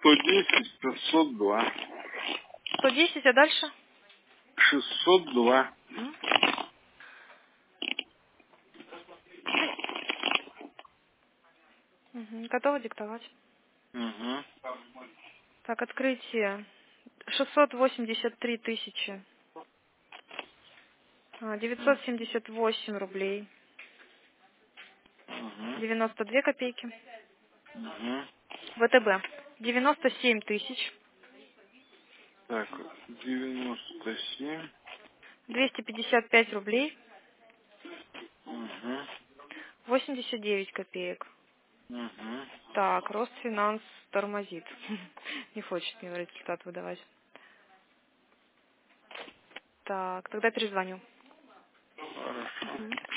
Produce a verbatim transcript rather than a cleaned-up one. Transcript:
сто десять, пятьсот два. сто десять, а дальше? шестьсот два. М? Мгм. Готова диктовать? Угу. Так, открытие. шестьсот восемьдесят три тысячи. А, девятьсот семьдесят восемь рублей. Угу. девяносто две копейки. Угу. ВТБ. девяносто семь тысяч. Так, девяносто семь. двести пятьдесят пять рублей. Угу. восемьдесят девять копеек. Угу. Так, Росфинанс тормозит. Не хочет мне результат выдавать. Так, тогда перезвоню. Хорошо. Мгм.